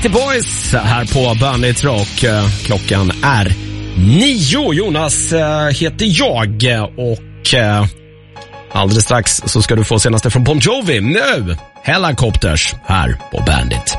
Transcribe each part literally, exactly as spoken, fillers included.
Beastie Boys här på Bandit Rock. Klockan är nio. Jonas heter jag och alldeles strax så ska du få senaste från Bon Jovi. Nu, Helicopters här på Bandit.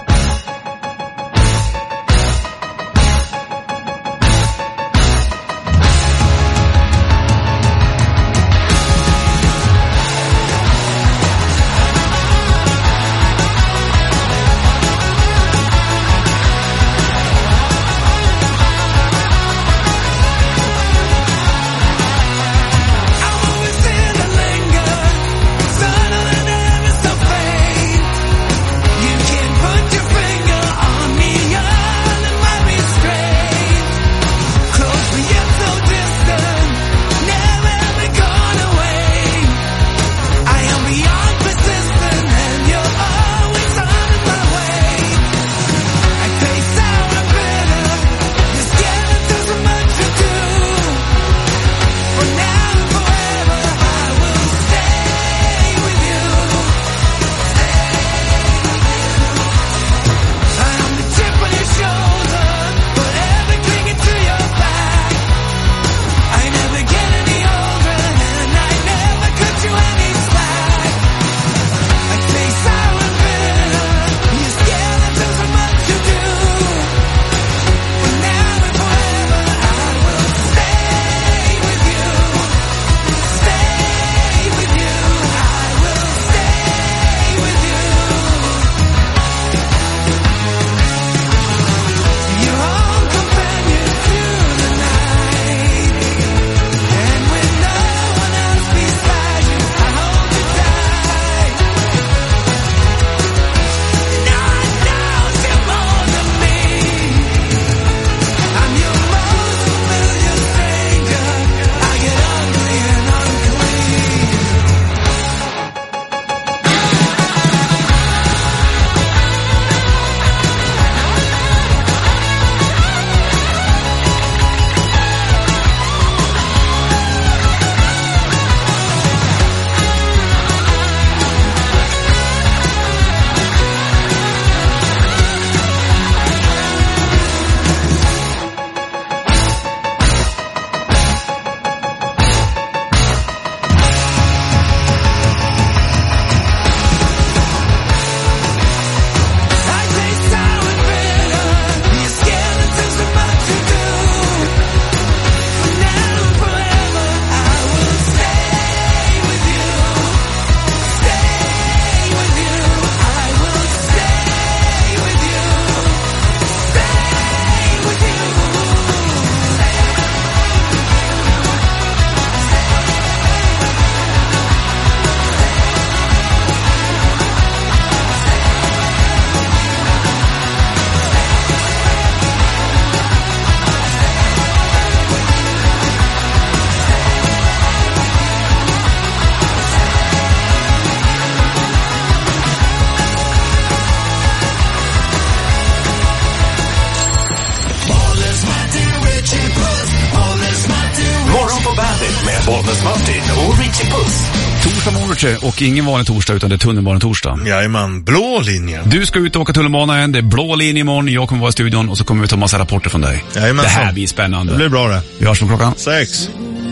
Och ingen vanlig torsdag utan det är tunnelbanetorsdag. Jajamän, blå linjen. Du ska ut och åka tunnelbana igen, det är blå linje imorgon. Jag kommer vara i studion och så kommer vi ta massa rapporter från dig. Jajamän, det här så. blir spännande. Det blir bra det. Vi hörs från klockan sex.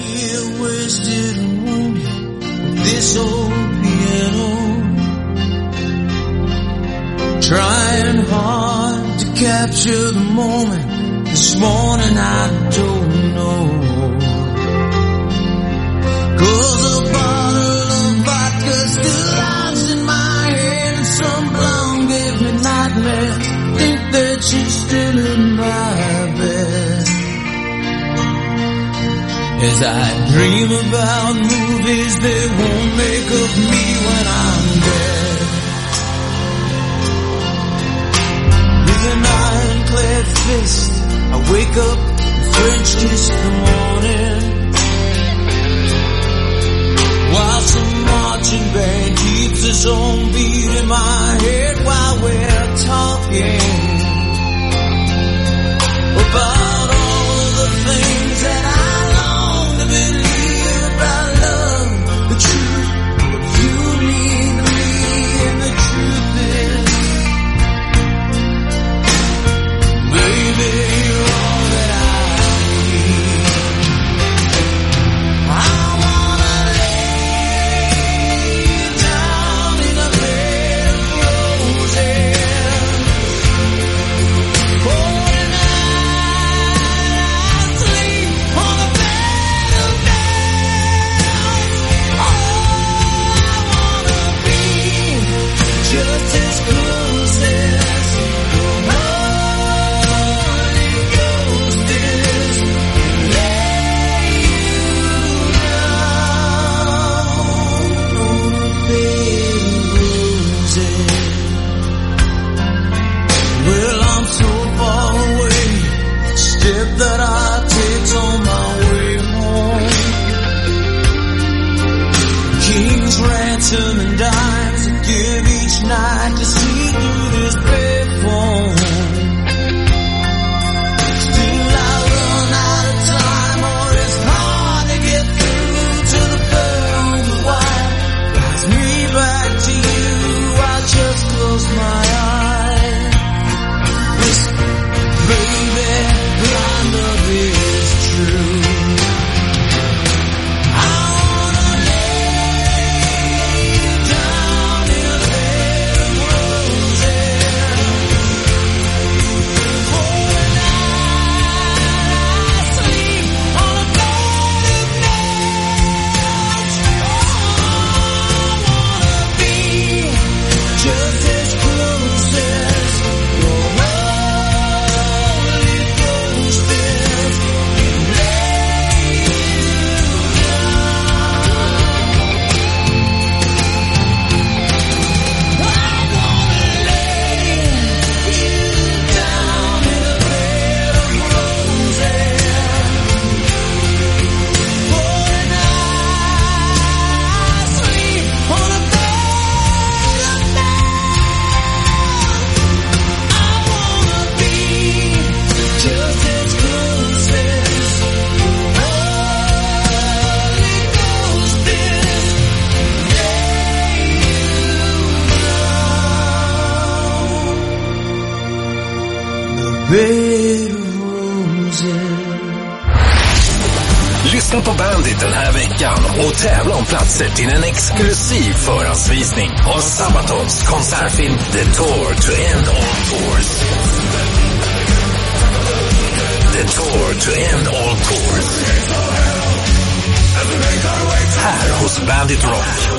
Trying hard to capture the moment. This morning I don't know. 'Cause a bottle of vodka still lies in my head, and some blonde gave me nightmares. Think that she's still in my bed. As I dream about movies that won't make of me when I'm dead. With an ironclad fist, I wake up and French kiss the morning. While some marching band keeps its own beat in my head while we're talking about all of the things that I long to believe about love, the truth, what you mean to me, and the truth is bed of roses. Lyssna på Bandit den här veckan och tävla om platser till en exklusiv förhandsvisning av Sabatons konsertfilm The Tour to End All Tours. The Tour to End All Tours. Här hos Bandit Rock.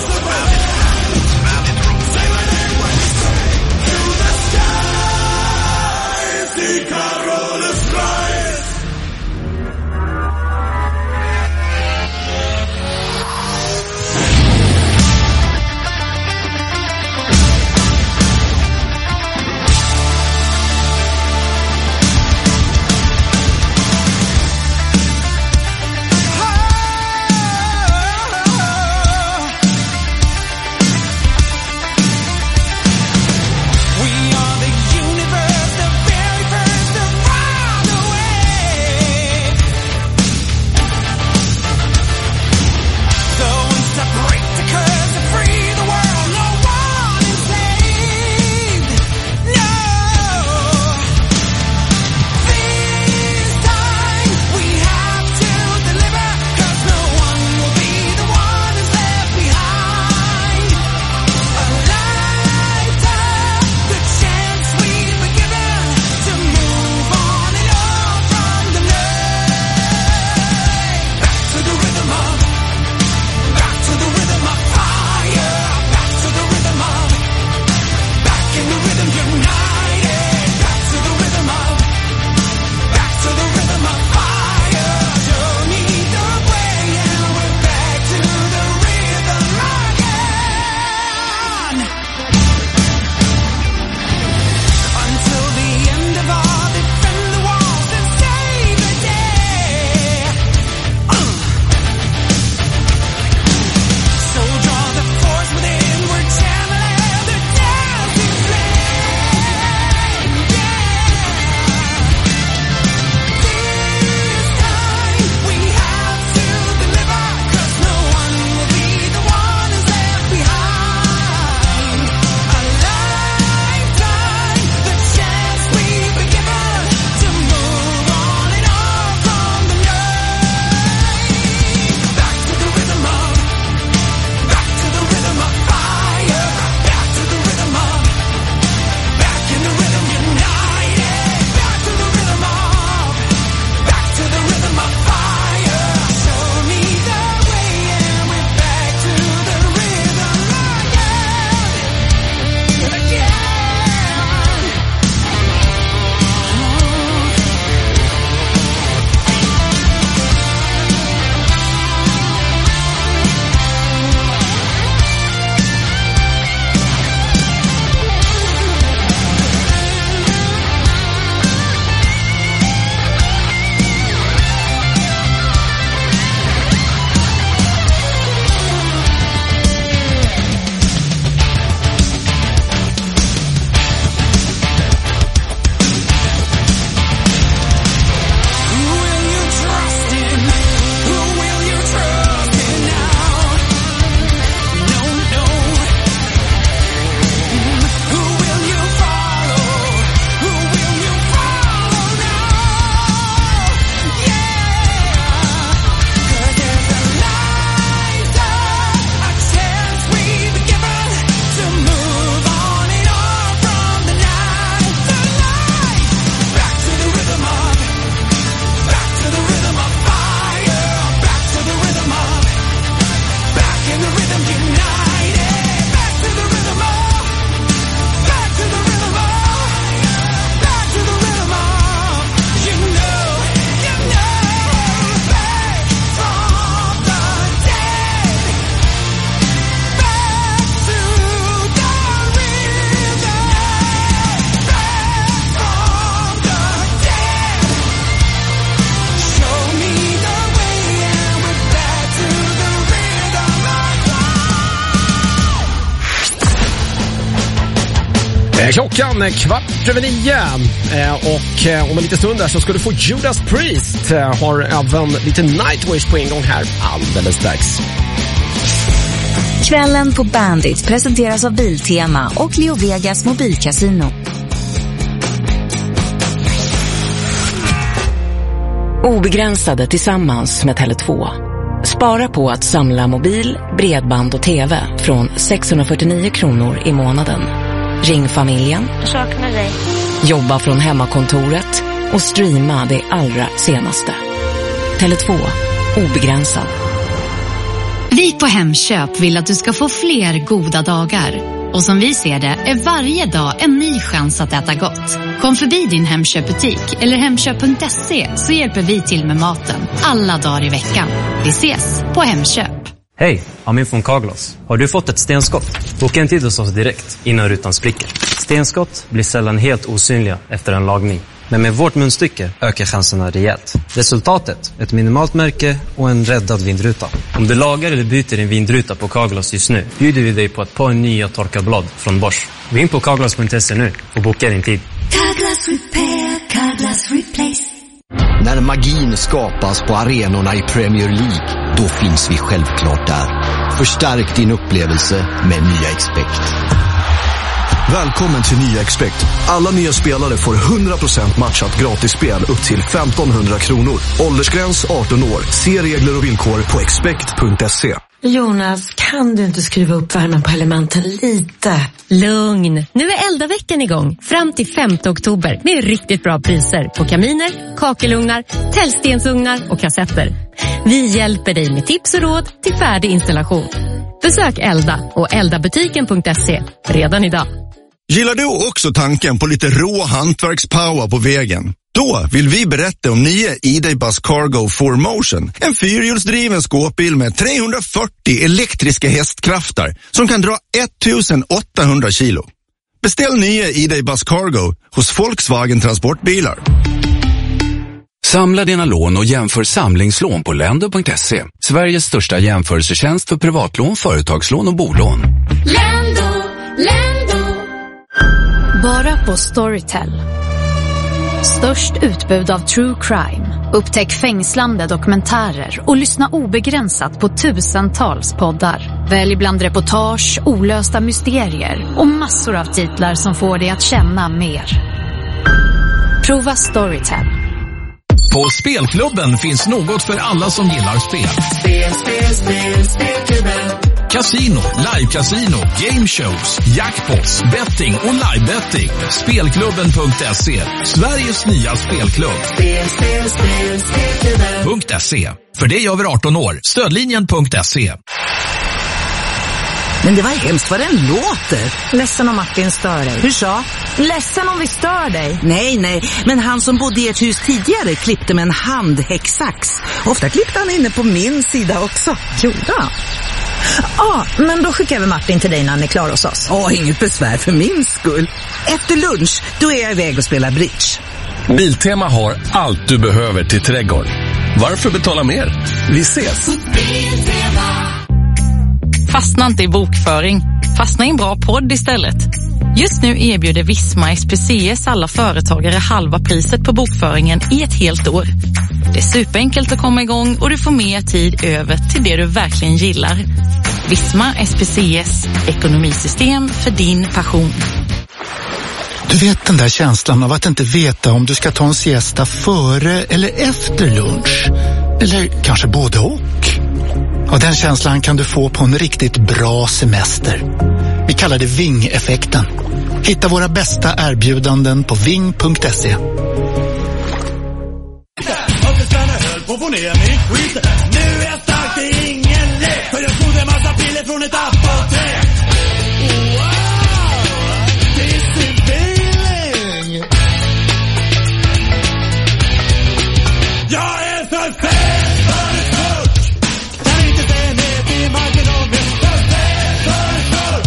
Klockan kvart över nio och om en liten stund där så ska du få Judas Priest. Har även lite Nightwish på ingång här alldeles strax. Kvällen på Bandit presenteras av Biltema och Leo Vegas mobilkasino. Obegränsade tillsammans med Tele två. Spara på att samla mobil, bredband och tv från sexhundrafyrtionio kronor i månaden. Ring familjen. Jag saknar dig. Jobba från hemmakontoret och streama det allra senaste. Tele två. Obegränsad. Vi på Hemköp vill att du ska få fler goda dagar. Och som vi ser det är varje dag en ny chans att äta gott. Kom förbi din Hemköpbutik eller hemköp punkt se så hjälper vi till med maten alla dagar i veckan. Vi ses på Hemköp. Hej, Amin från Carglass. Har du fått ett stenskott? Boka en tid hos oss direkt innan rutan spricker. Stenskott blir sällan helt osynliga efter en lagning. Men med vårt munstycke ökar chanserna rejält. Resultatet, ett minimalt märke och en räddad vindruta. Om du lagar eller byter en vindruta på Carglass just nu bjuder vi dig på ett par nya torkarblad från Bosch. Gå in på carglass punkt se nu och boka din tid. Carglass Repair, Carglass Replace. När magin skapas på arenorna i Premier League, då finns vi självklart där. Förstärk din upplevelse med nya Expect. Välkommen till nya Expect. Alla nya spelare får hundra procent matchat gratisspel upp till femtonhundra kronor. Åldersgräns arton år. Se regler och villkor på expect punkt se. Jonas, kan du inte skruva upp värmen på elementen lite? Lugn. Nu är Elda-veckan igång. Fram till femte oktober med riktigt bra priser på kaminer, kakelugnar, tällstensugnar och kassetter. Vi hjälper dig med tips och råd till färdig installation. Besök Elda och eldabutiken punkt se redan idag. Gillar du också tanken på lite rå hantverkspower på vägen? Då vill vi berätta om nya E-Day-Bus Cargo four motion. En fyrhjulsdriven skåpbil med trehundrafyrtio elektriska hästkrafter som kan dra ettusen åttahundra kilo. Beställ nya E-Day-Bus Cargo hos Volkswagen Transportbilar. Samla dina lån och jämför samlingslån på lendo punkt se. Sveriges största jämförelsetjänst för privatlån, företagslån och bolån. Lendo, Lendo. Bara på Storytel. Störst utbud av true crime. Upptäck fängslande dokumentärer och lyssna obegränsat på tusentals poddar. Välj bland reportage, olösta mysterier och massor av titlar som får dig att känna mer. Prova Storytel. På Spelklubben finns något för alla som gillar spel. Spel, spel, spel, spelklubben. Casino, live-casino, gameshows, jackpots, betting och live-betting. Spelklubben punkt se. Sveriges nya spelklubb. Spel, spel, spel, spelklubben. .se. För dig över arton år. Stödlinjen punkt se. Men det var hemskt vad den låter. Ledsen om Martin stör dig. Hur så? Ledsen om vi stör dig. Nej, nej. Men han som bodde i ett hus tidigare klippte med en handhäcksax. Ofta klippte han inne på min sida också. Gjorde han? Ja, men då skickar vi Martin till dig när han är klar hos oss. Åh, inget besvär för min skull. Efter lunch, då är jag iväg och spelar bridge. Biltema har allt du behöver till trädgård. Varför betala mer? Vi ses! Fastna inte i bokföring. Fastna i en bra podd istället. Just nu erbjuder Visma S P C S alla företagare halva priset på bokföringen i ett helt år. Det är superenkelt att komma igång och du får mer tid över till det du verkligen gillar. Visma S P C S, ekonomisystem för din passion. Du vet den där känslan av att inte veta om du ska ta en siesta före eller efter lunch. Eller kanske både och. Och den känslan kan du få på en riktigt bra semester. Vi kallar det Ving-effekten. Hitta våra bästa erbjudanden på ving punkt se. Och få ner min skit. Nu är jag stark, det är ingen lek. För jag tog en massa piller från ett apotek. Wow, this is feeling. Jag är för fet för ett smuck. Kan inte se ner till marken om jag för fet för ett smuck.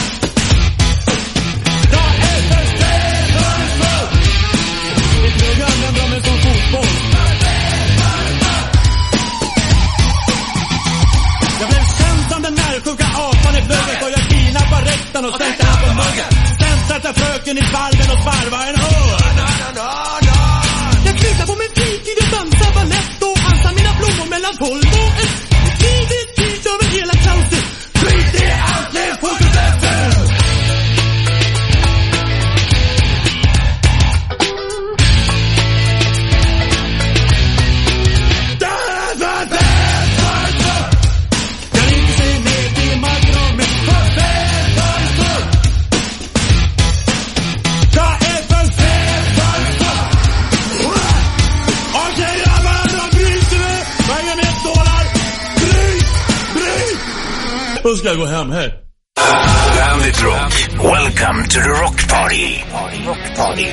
Jag är för fet för ett smuck. Mitt rygg använder mig som fotboll. Jag blev känd som den närsjuka apan i plugget. Och jag kidnappade rektorn och sänkte han på muggen. Sen satte fröken i valven och svarva en hörn. Jag kryddar på min fritid och dansar balett och ansar mina blommor mellan tolv och ett. Tid är tid över hela klauset. Skit i allt, lev på kulturen. jag gå hem här. Bandit Rock. Welcome to the Rock Party. Rock Party.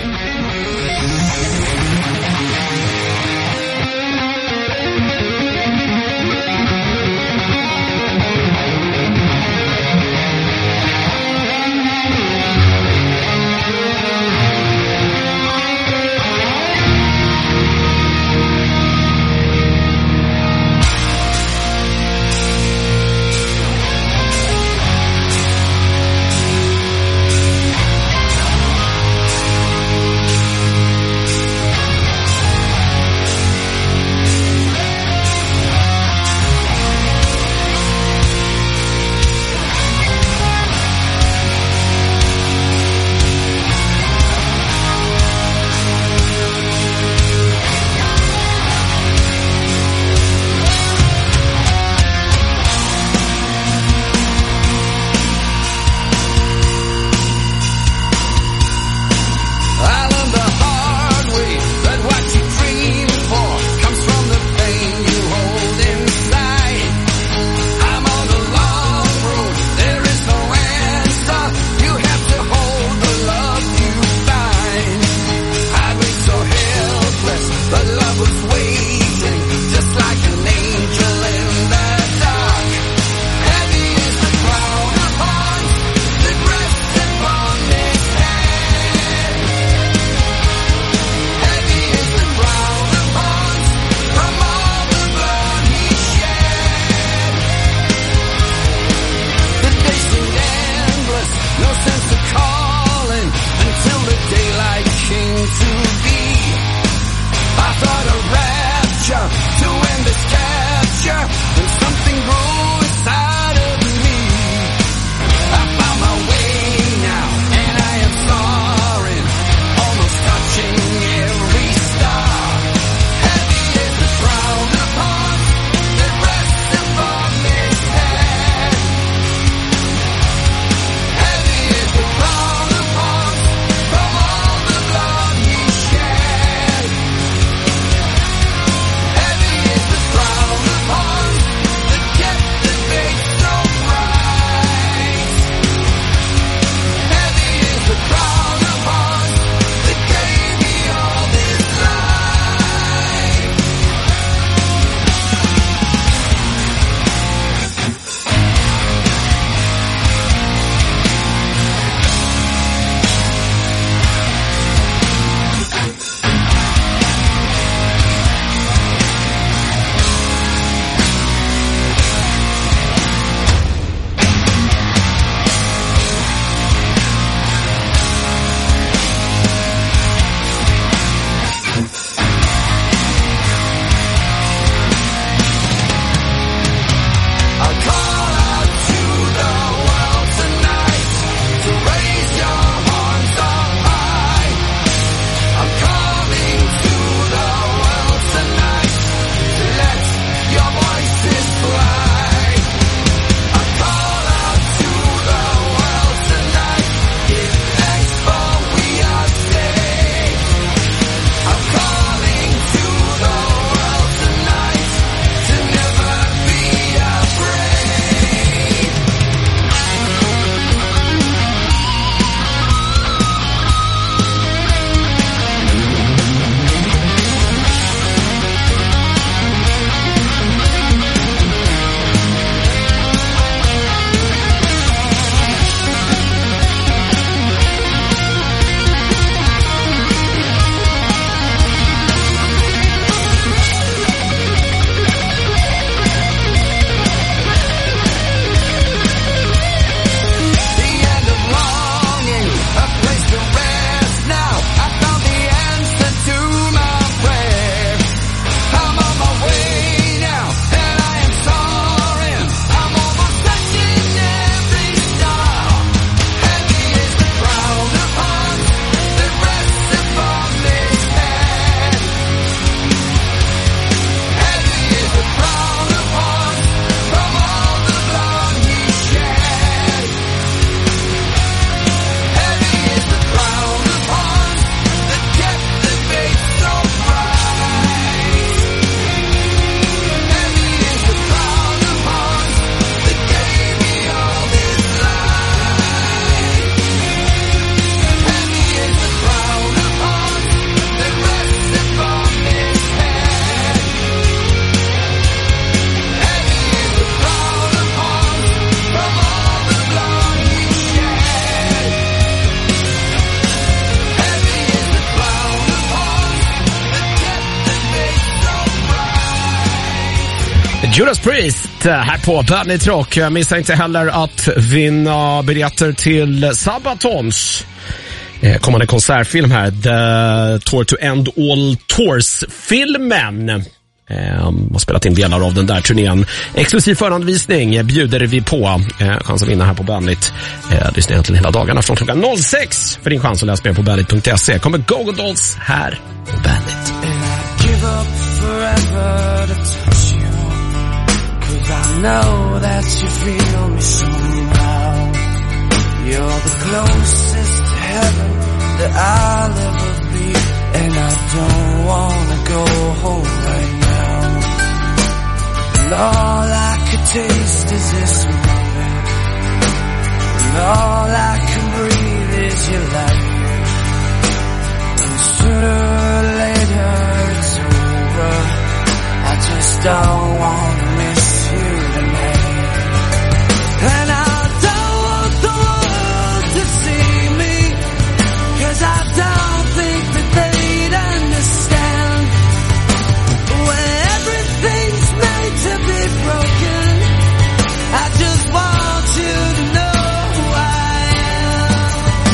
Judas Priest här på Bandit Rock. Missa inte heller att vinna biljetter till Sabatons kommande konsertfilm här, The Tour to End All Tours-filmen. Eh, har spelat in delar av den där turnén. Exklusiv föranvisning bjuder vi på. Eh, chans att vinna här på Bandit. Eh, lyssna egentligen hela dagarna från klockan noll sex för din chans att läsa mer på bandit punkt se. Kommer Go-Go Dolls här på Bandit. Give up forever to touch you, 'cause I know that you feel me somehow. You're the closest to heaven that I'll ever be, and I don't wanna go home right now. And all I could taste is this moment, and all I can breathe is your light. And sooner or later it's over, I just don't wanna miss you tonight. And I don't want the world to see me, 'cause I don't think that they'd understand. When everything's made to be broken, I just want you to know who I am.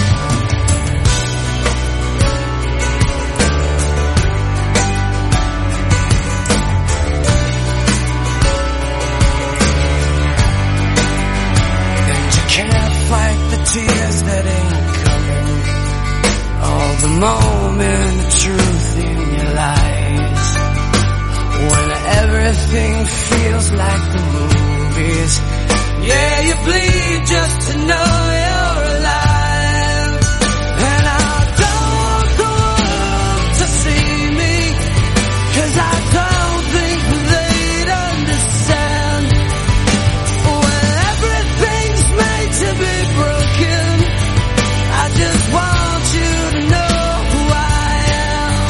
And you can't fight the tears that ain't coming, all the moment of truth in your lies. When everything feels like the movies, yeah, you bleed just to know you're alive. And I don't want the world to see me, 'cause I don't think they'd understand. When everything's made to be broken, I just want you to know who I am.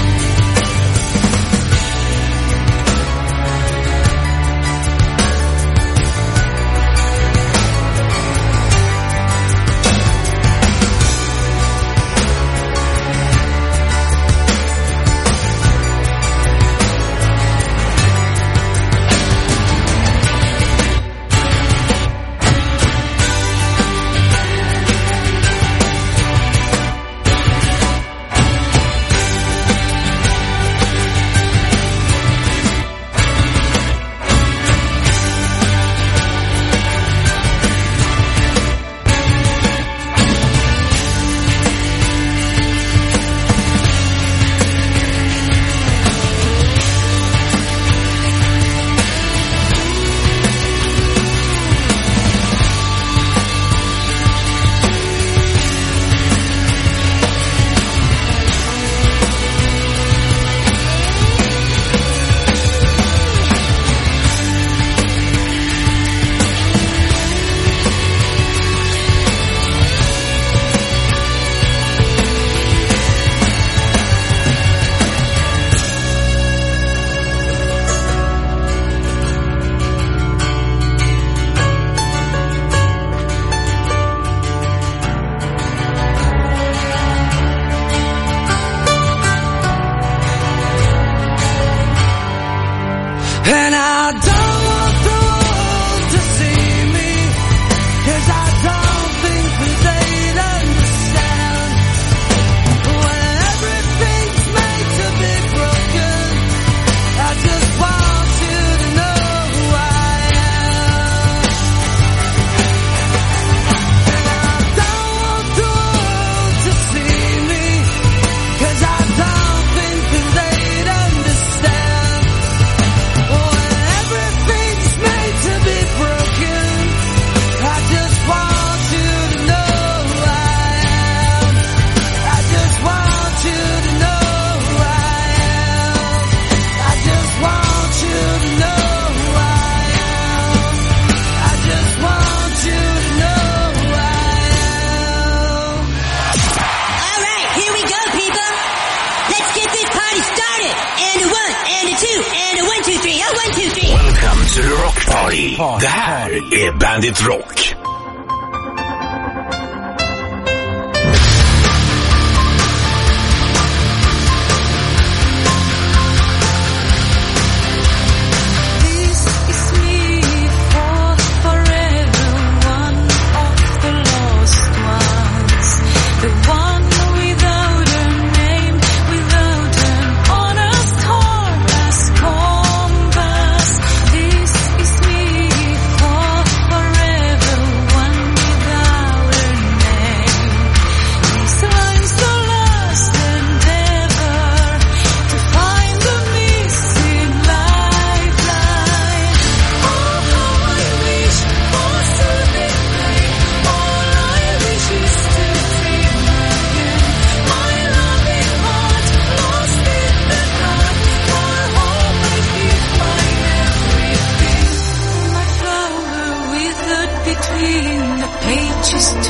And I don't want the world to see me, 'cause I don't think that they'd understand. When everything's made to be broken, I just want you to know who I am. And I don't want the world to see me, 'cause I don't think that they'd understand. When everything's made to be broken, I just want you to know who I am. I just want you to know who I am. I just want you to know who I am. I just want you to know who I am. All right, here we go, people. Let's get this party started. And a one, and a two, and a one, two, three. Oh, one, two, three. Welcome to the Rock Party. Det här är Bandit Rock. This is me.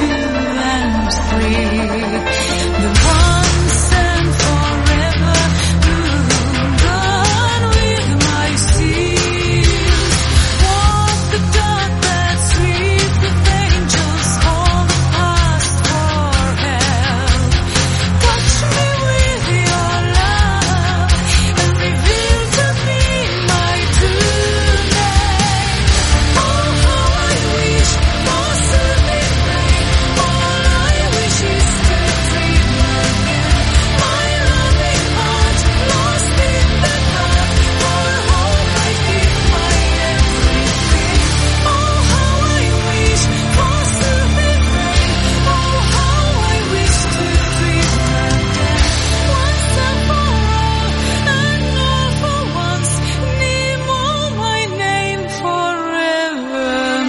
and three. The once and forever, ooh, gone with my seas. Walk the dark that sweep with angels, call the past for help. Touch me with your love and reveal to me my true name. Oh, how I wish for soothing rain. All I wish is to dream again. My loving heart lost in the dark. For hope I give my everything. Oh, how I wish for soothing rain. Oh, how I wish to dream again. Once and for all, and all for once, Nemo, my name forevermore.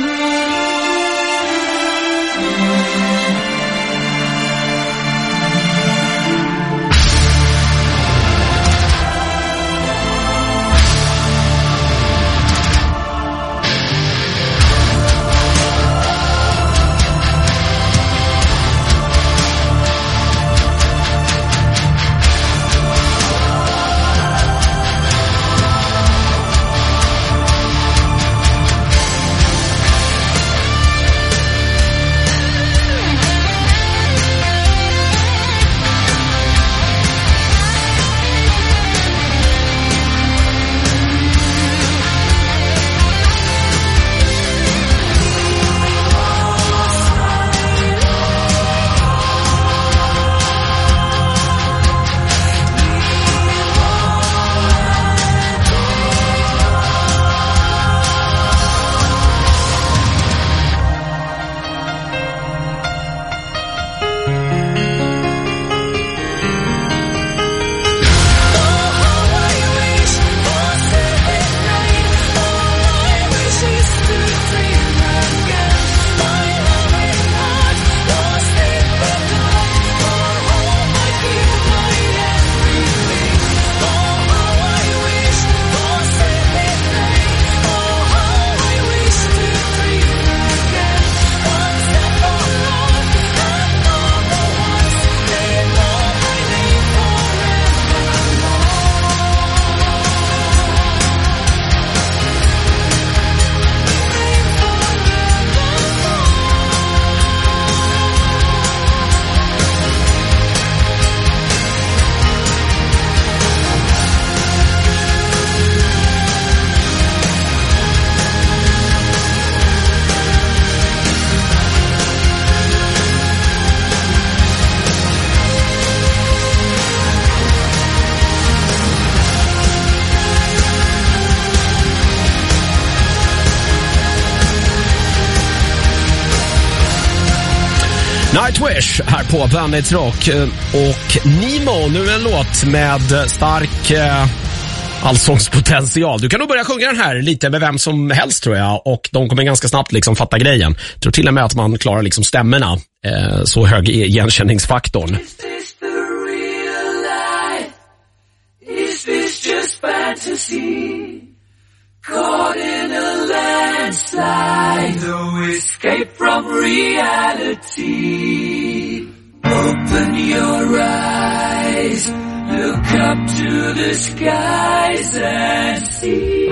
Nightwish här på Bandit Rock. Och Nemo, nu en låt med stark eh, allsångspotential. Du kan nog börja sjunga den här lite med vem som helst, tror jag. Och de kommer ganska snabbt liksom fatta grejen. Jag tror till och med att man klarar liksom stämmorna. Eh, så hög är igenkänningsfaktorn. Is this the real life? Is this just fantasy? Caught in a landslide, no escape from reality. Open your eyes, look up to the skies and see.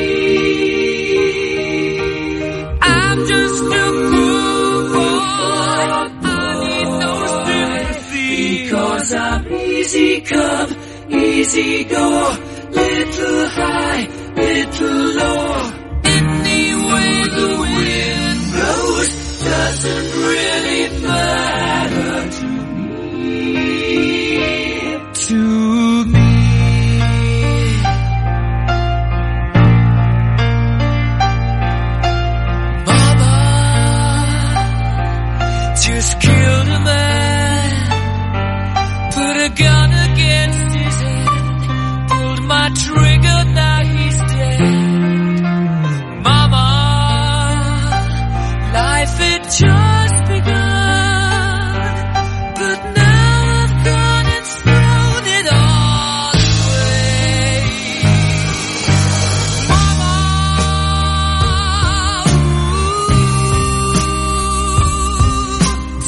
I'm just a cool boy, I need no sympathy, because I'm easy come, easy go, little high, little low. Any way the wind blows doesn't really matter to me. To me. Mama just killed a man, put a gun against his head, pulled my trigger, now he's dead. Mama, life had just begun, but now I've gone and thrown it all away. Mama, ooh,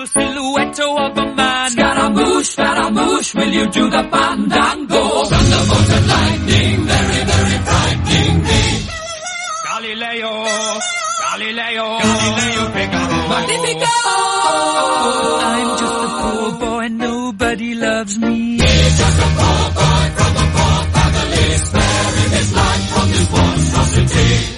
beautiful silhouette of a man. Scaramouche, Scaramouche, will you do the fandango? Thunderbolt and lightning, very, very frightening me. Galileo, Galileo, Galileo Figaro. Magnifico! I'm just a poor boy, nobody loves me. He's just a poor boy from a poor family, sparing his life from this monstrosity.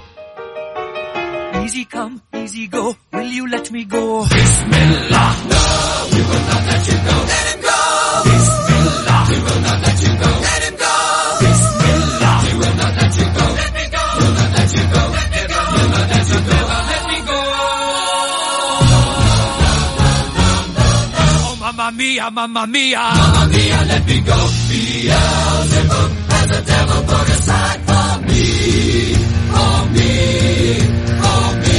Easy come, easy go, will you let me go? Bismillah, no, we will not let you go. Let him go! Bismillah, we will not let you go. Let him go! Bismillah, we will not let you go. Let me go! We'll not let you go. Let me go! We'll not let you go. Let me go! Oh, mamma mia, mamma mia. Mamma mia, let me go. Beelzebub has the devil put aside for me. For me. For me.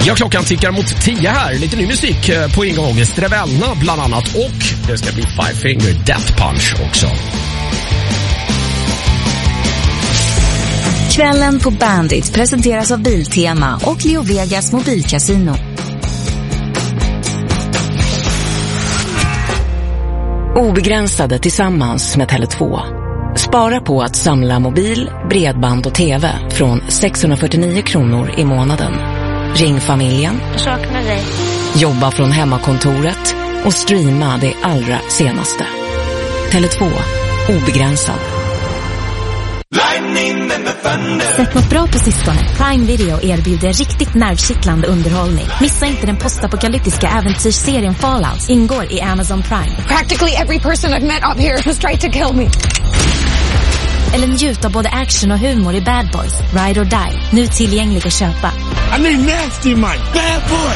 Ja, klockan tickar mot tio här. Lite ny musik på ingång. Strevelna bland annat. Och det ska bli Five Finger Death Punch också. Kvällen på Bandit presenteras av Biltema och Leo Vegas mobilkasino. Obegränsade tillsammans med Tele två. Spara på att samla mobil, bredband och tv från sexhundrafyrtionio kronor i månaden. Ring familjen. Jag saknar dig. Jobba från hemmakontoret och streama det allra senaste. Tele två. Obegränsad. Sett något bra på sistone. Prime Video erbjuder riktigt nervkittlande underhållning. Missa inte den postapokalyptiska äventyrsserien Fallout. Ingår i Amazon Prime. Practically every person I've met up here has tried to kill me. Eller njut av både action och humor i Bad Boys, Ride or Die. Nu tillgänglig att köpa. I need nasty Mike. Bad boy.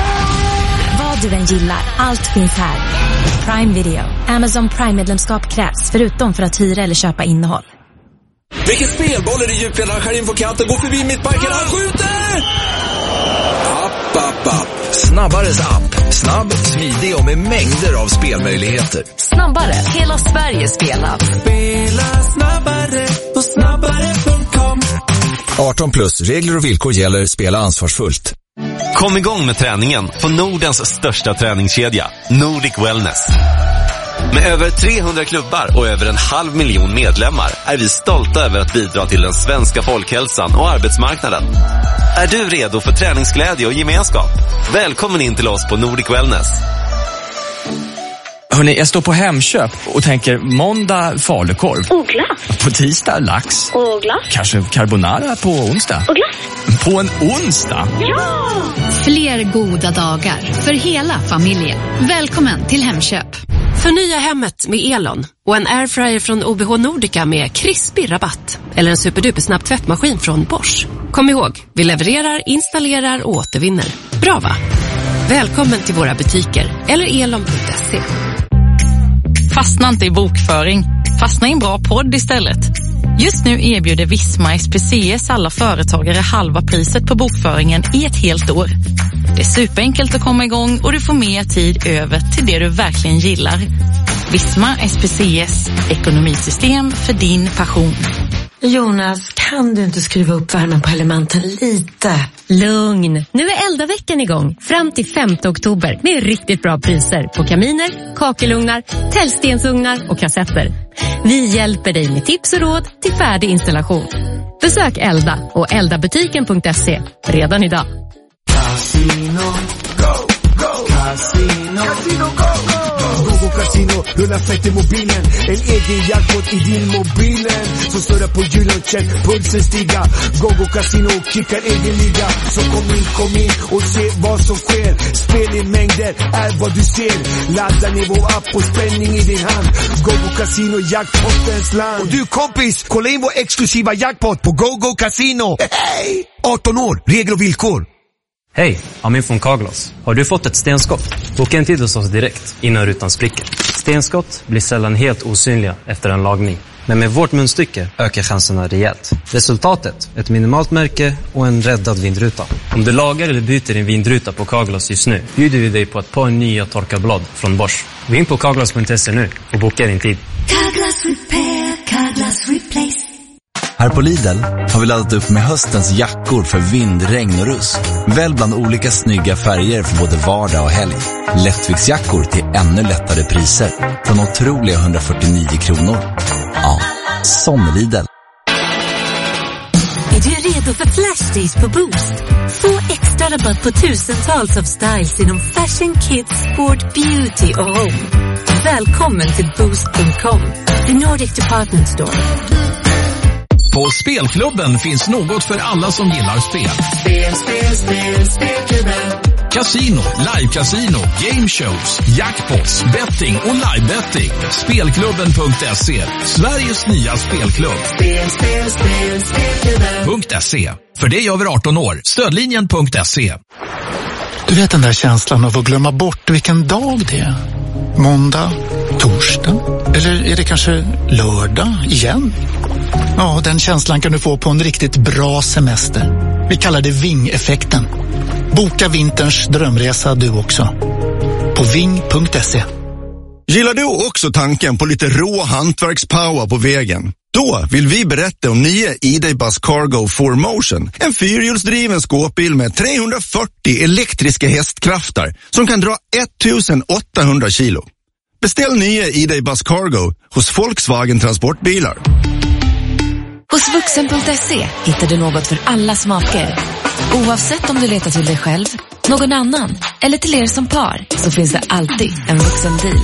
Vad du än gillar, allt finns här. Prime Video. Amazon Prime-medlemskap krävs förutom för att hyra eller köpa innehåll. Vilken spelboll är det djupledaren skär in på kanten, går förbi mittbacken, han skjuter! App, app, app. Snabbares app. Snabb, smidig och med mängder av spelmöjligheter. Snabbare, hela Sverige spelar. Spela snabbare på snabbare punkt com. arton plus, regler och villkor gäller, spela ansvarsfullt. Kom igång med träningen på Nordens största träningskedja, Nordic Wellness. Med över trehundra klubbar och över en halv miljon medlemmar är vi stolta över att bidra till den svenska folkhälsan och arbetsmarknaden. Är du redo för träningsglädje och gemenskap? Välkommen in till oss på Nordic Wellness. Hörrni, jag står på Hemköp och tänker måndag falukorv. Och glass. På tisdag lax. Och glass. Kanske carbonara på onsdag. Och glass. På en onsdag? Ja! Fler goda dagar för hela familjen. Välkommen till Hemköp. Förnya hemmet med Elon och en airfryer från O B H Nordica med krispig rabatt. Eller en superduper snabb tvättmaskin från Bosch. Kom ihåg, vi levererar, installerar och återvinner. Bra va? Välkommen till våra butiker eller elon punkt se. Fastna inte i bokföring. Fastna i en bra podd istället. Just nu erbjuder Visma S P C S alla företagare halva priset på bokföringen i ett helt år. Det är superenkelt att komma igång och du får mer tid över till det du verkligen gillar. Visma S P C S, ekonomisystem för din passion. Jonas, kan du inte skruva upp värmen på elementen lite? Lugn, nu är Elda-veckan igång fram till femte oktober med riktigt bra priser på kaminer, kakelugnar, tällstensugnar och kassetter. Vi hjälper dig med tips och råd till färdig installation. Besök Elda och eldabutiken punkt se redan idag. Casino, go, go, casino, casino, go, go. Go, go, casino, rulla fett i mobilen. En egen jackpot i din mobilen. Så står det på hjulen, check, pulsen stiga. Go, go, casino, kickar egen liga. Så kom in, kom in och se vad som sker. Spel i mängder är vad du ser. Ladda ner vår app och spänning i din hand. Go, go, casino, jackpotens land. Och du kompis, kolla in vår exklusiva jackpot på Go, go, casino. Hey! arton år, regler och villkor. Hej, Amin från Kaglas. Har du fått ett stenskott? Boka en tid hos oss direkt innan rutan spricker. Stenskott blir sällan helt osynliga efter en lagning. Men med vårt munstycke ökar chanserna rejält. Resultatet, ett minimalt märke och en räddad vindruta. Om du lagar eller byter din vindruta på Kaglas just nu bjuder vi dig på ett par nya torkarblad från Bosch. Gå in på kaglas punkt se nu och boka din tid. Kaglas Repair, Kaglas Replace. Här på Lidl har vi laddat upp med höstens jackor för vind, regn och rusk. Välj bland olika snygga färger för både vardag och helg. Lättviktsjackor till ännu lättare priser. Från otroliga hundrafyrtionio kronor. Ja, som Lidl. Är du redo för flash days på Boost? Få extra rabatt på tusentals av styles inom fashion, kids, sport, beauty och home. Välkommen till boost punkt com, the Nordic Department Store. På Spelklubben finns något för alla som gillar spel. Spel, spel, spel, spelklubben. Casino, live-casino, game shows, jackpots, betting och live-betting. Spelklubben punkt se. Sveriges nya spelklubb. Spel, spel, spel, spelklubben. .se. För det är över arton år. Stödlinjen punkt se. Du vet den där känslan av att glömma bort vilken dag det är. Måndag, torsdag eller är det kanske lördag igen? Ja, den känslan kan du få på en riktigt bra semester. Vi kallar det ving-effekten. Boka vinterns drömresa du också. På ving punkt se. Gillar du också tanken på lite rå hantverkspower på vägen? Då vill vi berätta om nya E-Day-Bus Cargo four motion. En fyrhjulsdriven skåpbil med trehundrafyrtio elektriska hästkrafter som kan dra ettusenåttahundra kilo. Beställ nya E-Day-Bus Cargo hos Volkswagen Transportbilar. Hos vuxen punkt se hittar du något för alla smaker. Oavsett om du letar till dig själv, någon annan eller till er som par, så finns det alltid en vuxen deal.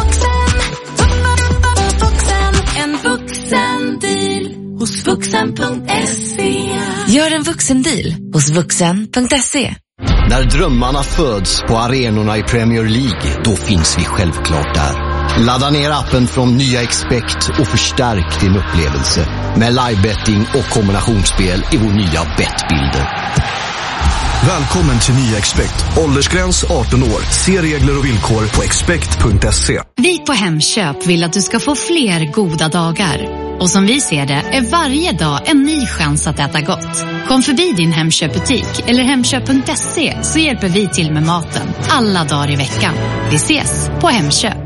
En vuxen deal hos vuxen punkt se. Gör en vuxen deal hos vuxen punkt se. När drömmarna föds på arenorna i Premier League, då finns vi självklart där. Ladda ner appen från Nya Expect och förstärk din upplevelse med livebetting och kombinationsspel i vår nya Bettbilder. Välkommen till Nya Expect. Åldersgräns arton år. Se regler och villkor på expect punkt se. Vi på Hemköp vill att du ska få fler goda dagar. Och som vi ser det är varje dag en ny chans att äta gott. Kom förbi din Hemköpbutik eller hemköp punkt se så hjälper vi till med maten alla dagar i veckan. Vi ses på Hemköp.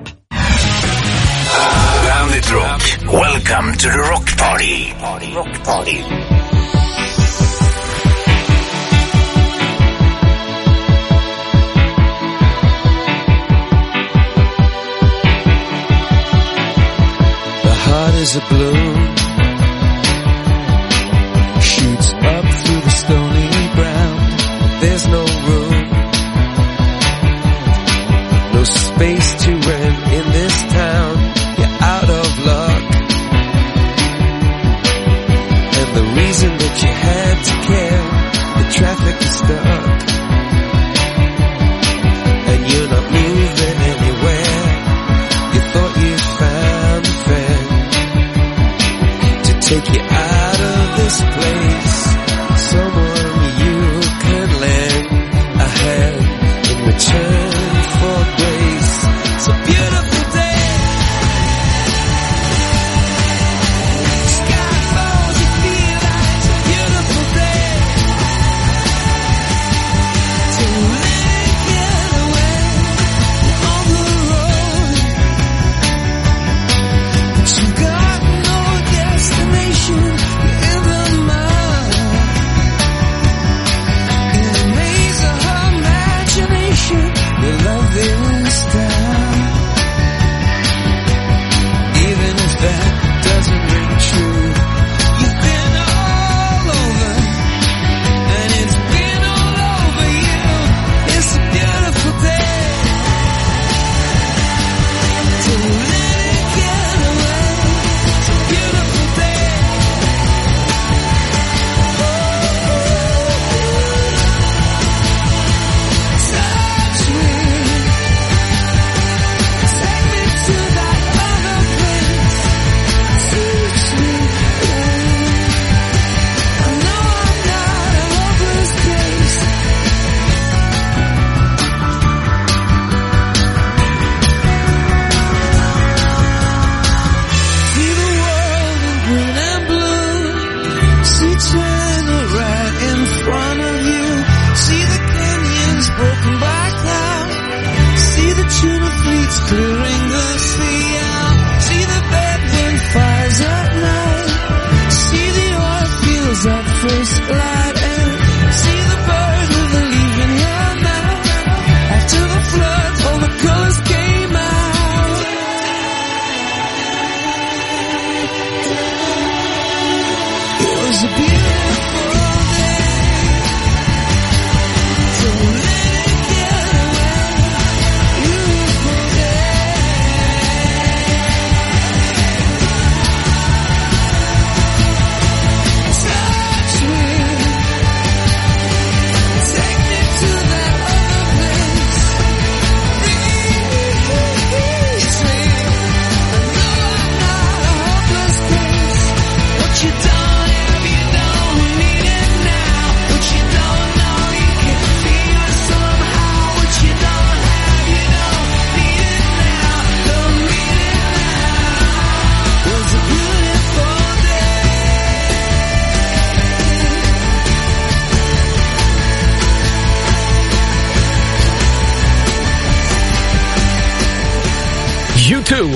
Bandit Rock. Welcome to the Rock Party. Rock Party. Heart is a balloon, shoots up through the stony ground. There's no room, no space to rent in this town. You're out of luck, and the reason that you had to care, the traffic is stuck, and you're not moving anywhere. You thought you found a friend take you out of this place, someone you can lend a hand in return for grace. It's a beautiful day. Sky falls, you feel like it's a beautiful day. To let it get away on the road, but you got no destination in the mind. In the maze of her imagination, your love is down. Even if that doesn't ring true, you've been all over, and it's been all over you. It's a beautiful day to let it get away. It's a beautiful day. Touch me, take me to that other place. Teach me, I know I'm not a hopeless case. See the world in green and blue. See China right in front of you. See the canyons broken by cloud. See the tuna fleets clearing the sea out. See the bedroom fires at night. See the oil fields at first light. And see the bird with a leaf in her mouth. After the flood, all the colors came out. It was a beautiful day. So let it get away. Beautiful day. Touch me, take me to that other place. Release me. I know I'm not a hopeless case. What you done, have you done?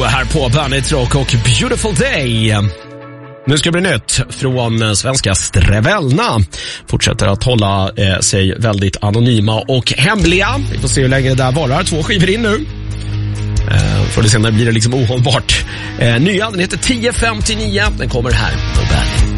här på Bandit Rock och Beautiful Day. Nu ska det bli nytt från svenska Strevelna. Fortsätter att hålla eh, sig väldigt anonyma och hemliga. Vi får se hur länge det där varar. Två skivor in nu. Eh, för det senare blir det liksom ohållbart. Eh, nya, den heter tio femtionio. Den kommer här på Bandit.